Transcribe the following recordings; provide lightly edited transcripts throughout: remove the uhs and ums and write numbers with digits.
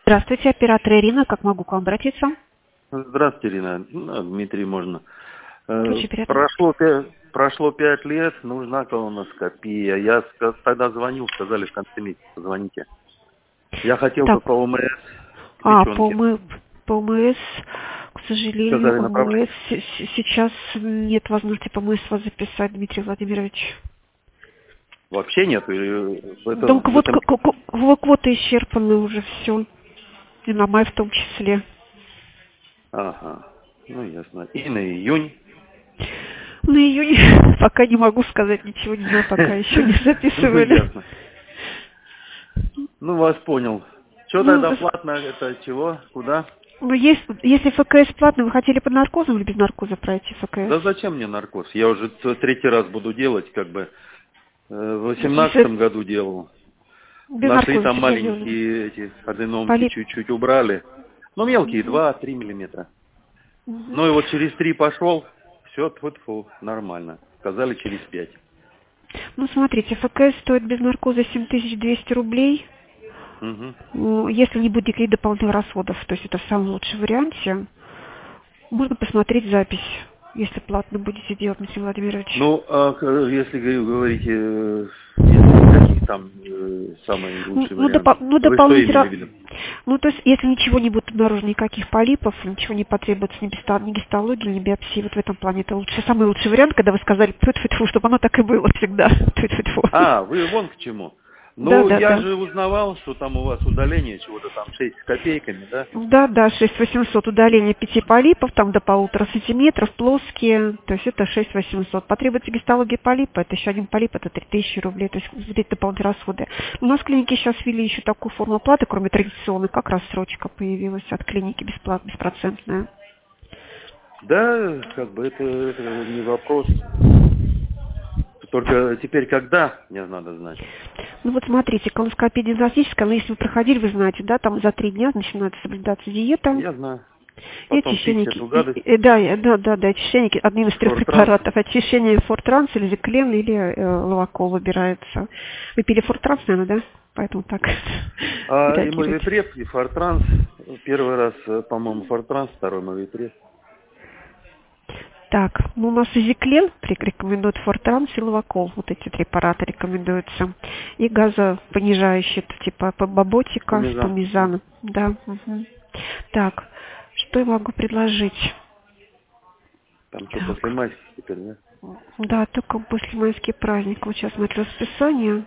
Здравствуйте, оператор Ирина. Как могу к вам обратиться? Здравствуйте, Ирина. Ну, Дмитрий, можно. Очень приятно. Прошло 5 лет, нужна колоноскопия. Я тогда звонил, сказали в конце месяца, позвоните. Я хотел бы Так, по ОМС к печенке. по ОМС, к сожалению, Сказали ОМС направление. сейчас нет возможности по ОМС вас записать, Дмитрий Владимирович. Вообще нет. Или Там в этом... квоты исчерпаны уже все, и на май в том числе. Ага, ну ясно. И на июнь. На июне пока не могу сказать ничего, пока еще не Ну записывали. ясно. Ну вас понял. Что Ну, тогда платно? Это чего? Куда? если ФКС платно, вы хотели под наркозом или без наркоза пройти ФКС? Да зачем мне наркоз? Я уже третий раз буду делать, как бы. В Если 18 году делал. без Нашли наркоза там всегда делали. маленькие эти аденомки, Полип. чуть-чуть убрали. Ну, мелкие, Мгм. 2-3 миллиметра. Мгм. Ну и вот через 3 пошел, все, тьфу-тьфу, нормально. Сказали через 5. Ну, смотрите, ФКС стоит без наркоза 7200 рублей. Угу. Ну, если не будет никаких дополнительных расходов, то есть это в самом лучшем варианте, можно посмотреть запись, если платно будете делать, Дмитрий Владимирович. Ну, а если говорите, если каких там самый лучший вариант, вы что имели в виду? Ну, то есть, если ничего не будет обнаружено, никаких полипов, ничего не потребуется, ни гистологии, ни биопсии, вот в этом плане это самый лучший вариант, когда вы сказали, тьфу-тьфу-тьфу, чтобы оно так и было всегда. Тьфу-тьфу-тьфу. А, вы вон к чему. Да, Ну, да, я да. же узнавал, что там у вас удаление чего-то там 6 с копейками, да? Да, 6800 удаление 5 полипов, там до 1,5 сантиметров, плоские, то есть это 6800. Потребуется гистология полипа, это еще один полип, это 3000 рублей, то есть здесь дополнительные расходы. У нас в клинике сейчас ввели еще такую форму оплаты, кроме традиционной, как рассрочка появилась от клиники беспроцентная. Да, как бы это не вопрос. Только теперь когда, мне надо знать. Ну вот смотрите, колоноскопия диагностическая, но если вы проходили, вы знаете, да, там за 3 дня начинает соблюдаться диета. Я знаю. И Потом пить очищенники, эту гадость. да, очищенники, одним из 3 Фортранс. препаратов, очищение фортранс или зиклен, или лавакол выбирается. Вы пили фортранс, наверное, да? Поэтому так А и реагируете. мовипресс, и фортранс. Первый раз, по-моему, фортранс, второй мовипресс. Так, ну у нас и зиклен рекомендует фортранс и лавакол, вот эти 3 препарата рекомендуются. И газопонижающие, это типа баботика, Помезан. спомизан. Да. Угу. Так, что я могу предложить? Там что, после Так. майских теперь, да? Да, только после майских праздников. Вот сейчас смотрю расписание.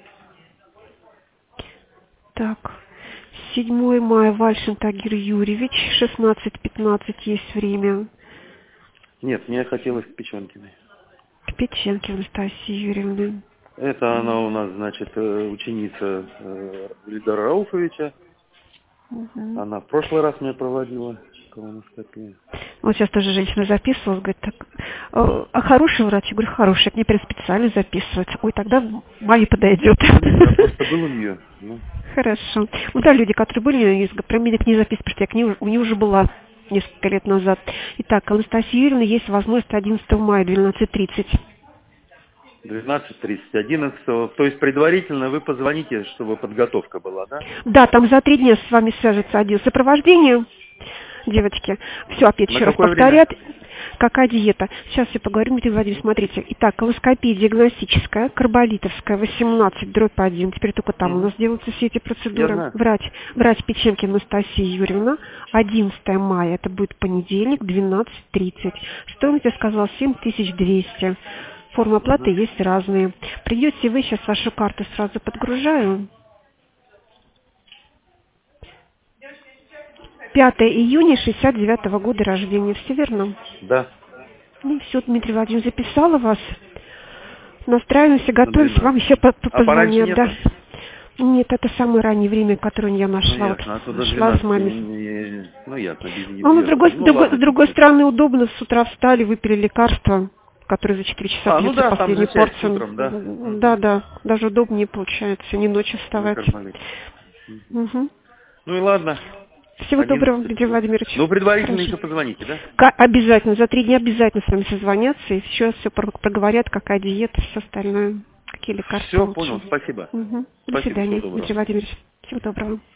Так, 7 мая Вальшин Тагир Юрьевич, 16:15 есть время. Нет, мне хотелось к Печенкиной. К Печенке Анастасии Юрьевны. Это она у нас, значит, ученица Ильдара Рауфовича. Мгм. Она в прошлый раз мне проводила колоноскопию. Вот сейчас тоже женщина записывалась, говорит, так, а хороший врач? Я говорю, хороший, к ней прям специально записывается. Ой, тогда маме подойдет. Я просто был у нее. Ну, Хорошо. Ну да, люди, которые были, прям меня к ней записывать, потому что я к ней, у нее уже была несколько лет назад. Итак, Анастасия Юрьевна есть возможность 11 мая, 12:30. 12:30, 11. То есть предварительно вы позвоните, чтобы подготовка была, да? Да, там за 3 дня с вами свяжется отдел сопровождения, девочки. Все опять На еще раз какое время? повторят. Какая диета? Сейчас я поговорю, Дмитрий Владимирович, смотрите. Итак, колоноскопия диагностическая, карболитовская, 18/1. Теперь только там у Угу. нас делаются все эти Я процедуры. знаю. Врач Печенкина Анастасия Юрьевна, 11 мая, это будет понедельник, 12:30. Стоимость, я сказала, 7200. Формы оплаты Угу. есть разные. Придете вы, сейчас вашу карту сразу подгружаю. 5 июня 69 года рождения. Все верно? Да. Ну все, Дмитрий Владимирович, записала вас. Настраиваемся, На готовимся, 12. вам еще А пораньше позвонят, да. нету? Нет, это самое раннее время, которое я Ну нашла. ясно, а то Вот до шла с 12 мамой. ну ясно, без Ну, с ерунды. Ну с ладно, другой чуть-чуть. стороны, удобно, с утра встали, выпили лекарства, которые за 4 часа А, ну пьются да, там же последнюю часть порцию. утром, да. Да, Угу. да, даже удобнее получается, не ночью На вставать. карболит. Угу. Угу. Ну и ладно. Всего доброго, Дмитрий 11:30. Владимирович. Ну, предварительно Хорошо. еще позвоните, да? Обязательно, за 3 дня обязательно с вами созвонятся, и еще все проговорят, какая диета, все остальное, какие лекарства Все, лучше. понял, спасибо. Угу. До Спасибо, всего свидания, доброго. Дмитрий Владимирович. Всего доброго.